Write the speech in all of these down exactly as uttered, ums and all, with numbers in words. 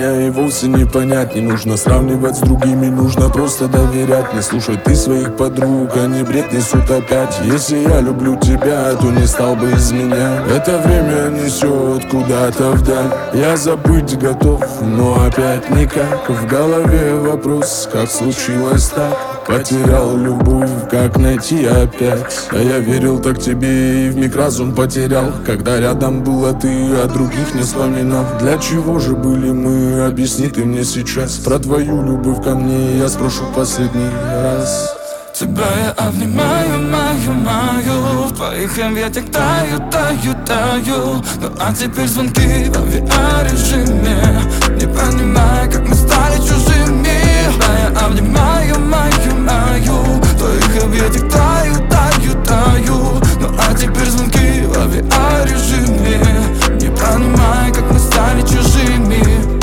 меня и вовсе не понять. Не нужно сравнивать с другими, нужно просто доверять. Не слушай ты своих подруг, они бред несут опять. Если я люблю тебя, то не стал бы изменять. Это время несет куда-то вдаль. Я забыть готов, но опять никак. В голове вопрос, как случилось так. Потерял любовь, как найти опять? А я верил так тебе и вмиг разум потерял. Когда рядом была ты, а других не вспоминал. Для чего же были мы, объясни ты мне сейчас. Про твою любовь ко мне я спрошу последний раз. Тебя я обнимаю, мою, мою. В твоих объятиях таю, таю, таю. Ну а теперь звонки в авиарежиме. Не понимаю, как мы стали чужими. Тебя я обнимаю, мою, мою. В твоих объятиях таю, таю, таю. Ну а теперь звонки в авиарежиме. Не понимаю, как мы стали чужими.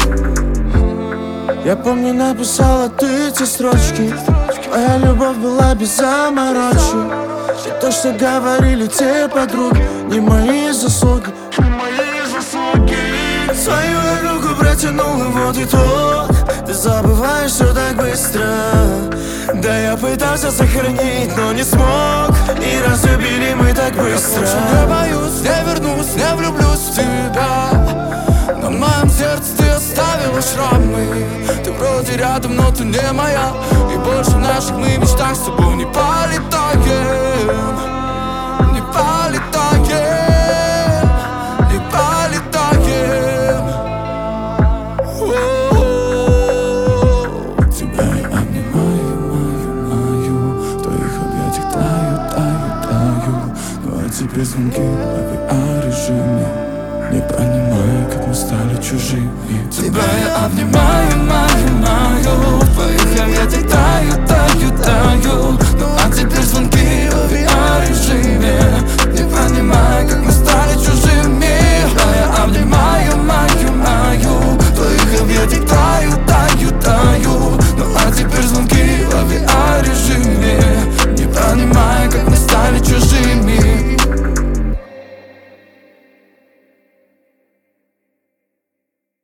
Я помню, написала ты эти строчки. Моя любовь была без заморочек. И то, что говорили те подруги, не мои заслуги, не мои заслуги. Свою я руку протянула, вот и то. Ты забываешь все так быстро. Да я пытался сохранить, но не смог. И разлюбили мы так быстро. Я боюсь, не вернусь, не влюблюсь в тебя. На моем сердце ты оставила шрамы. Ты вроде рядом, но ты не моя. И больше в наших мы мечтах с тобой не полетаем. Не полетаем. Не полетаем. Тебя я обнимаю, мою, мою. В твоих объятиях таю, таю, таю. Ну а теперь звонки в авиарежиме. Не понимаю, как мы стали чужими. Тебя я обнимаю, мою, мою. В твоих объятиях таю, таю, таю. Ну а теперь звонки в авиарежиме. Не понимаю, как мы стали чужими.